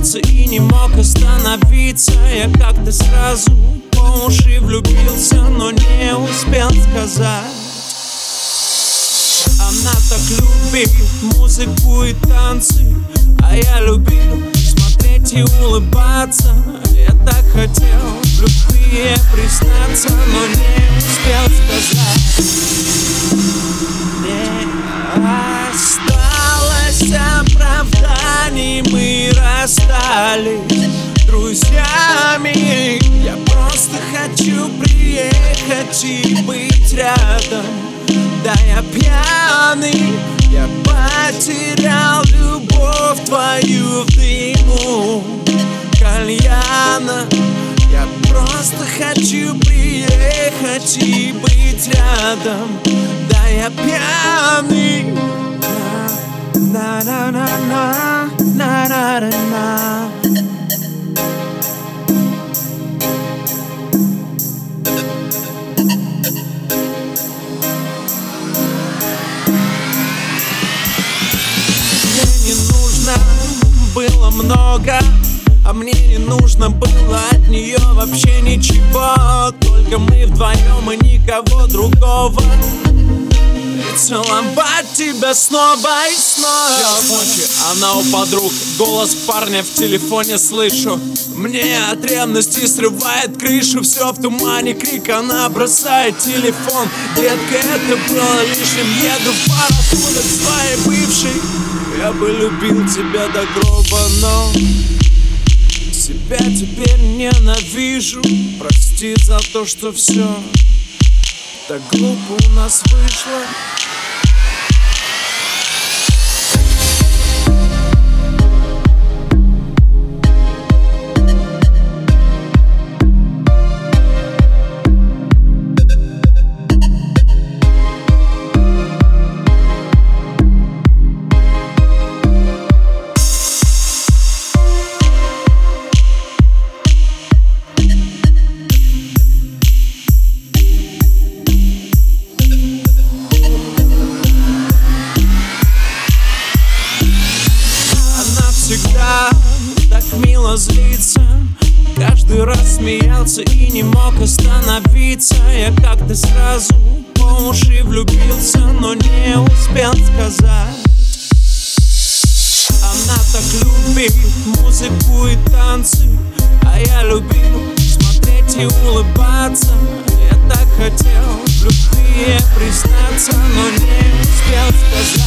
смеялся и не мог остановиться. Я как-то сразу по уши влюбился, но не успел сказать. Она так любит музыку и танцы, а я любил смотреть и улыбаться. Я так хотел в любви признаться, но не успел сказать. Не осталось оправданий, мы расстались друзьями. Я просто хочу приехать и быть рядом. Да, я пьяный, я потерял любовь твою в дыму кальяна. Я просто хочу приехать и быть рядом. Да, я пьяный. На-на-на-на, на-на-на-на. Было много, а мне не нужно было от нее вообще ничего. Только мы вдвоем и никого другого. И целовать тебя снова и снова. Час ночи, она у подруг, голос парня в телефоне слышу. Мне от ревности срывает крышу. Все в тумане, крик, она бросает телефон. Детка, это было лишним. Еду в бар оттуда к своей бывшей. Я бы любил тебя до гроба, но себя теперь ненавижу. Прости за то, что все так глупо у нас вышло. Всегда так мило злиться. Каждый раз смеялся и не мог остановиться. Я как-то сразу по уши влюбился, но не успел сказать. Она так любит музыку и танцы, а я любил смотреть и улыбаться. Я так хотел в любви признаться, но не успел сказать.